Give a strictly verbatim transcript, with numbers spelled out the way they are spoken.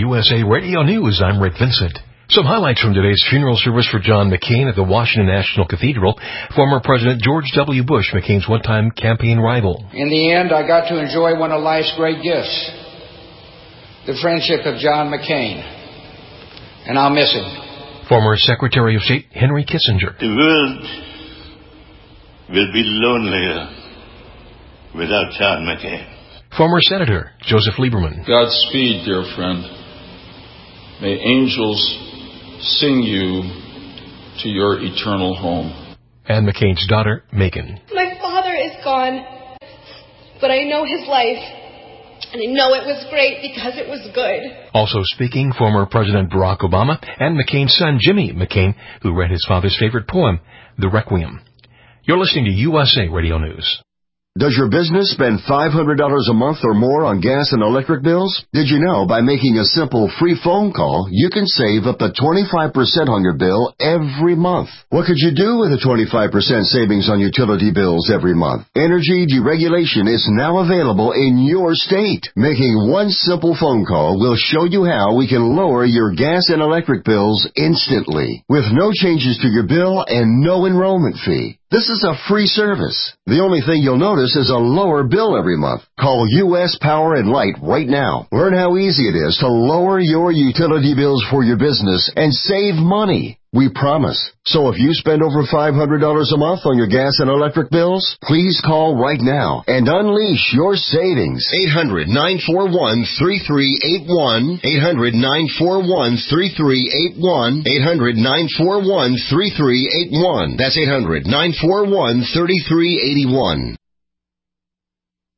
U S A Radio News. I'm Rick Vincent. Some highlights from today's funeral service for John McCain at the Washington National Cathedral. Former President George W. Bush, McCain's one-time campaign rival. In the end, I got to enjoy one of life's great gifts, the friendship of John McCain, and I'll miss him. Former Secretary of State Henry Kissinger. The world will be lonelier without John McCain. Former Senator Joseph Lieberman. Godspeed, dear friend. May angels sing you to your eternal home. And McCain's daughter, Megan. My father is gone, but I know his life, and I know it was great because it was good. Also speaking, former President Barack Obama and McCain's son, Jimmy McCain, who read his father's favorite poem, The Requiem. You're listening to U S A Radio News. Does your business spend five hundred dollars a month or more on gas and electric bills? Did you know by making a simple free phone call, you can save up to twenty-five percent on your bill every month? What could you do with a twenty-five percent savings on utility bills every month? Energy deregulation is now available in your state. Making one simple phone call will show you how we can lower your gas and electric bills instantly, with no changes to your bill and no enrollment fee. This is a free service. The only thing you'll notice is a lower bill every month. Call U S Power and Light right now. Learn how easy it is to lower your utility bills for your business and save money. We promise. So if you spend over five hundred dollars a month on your gas and electric bills, please call right now and unleash your savings. eight hundred, nine four one, three three eight one. eight hundred, nine four one, three three eight one. eight hundred, nine four one, three three eight one. That's eight hundred, nine four one, three three eight one.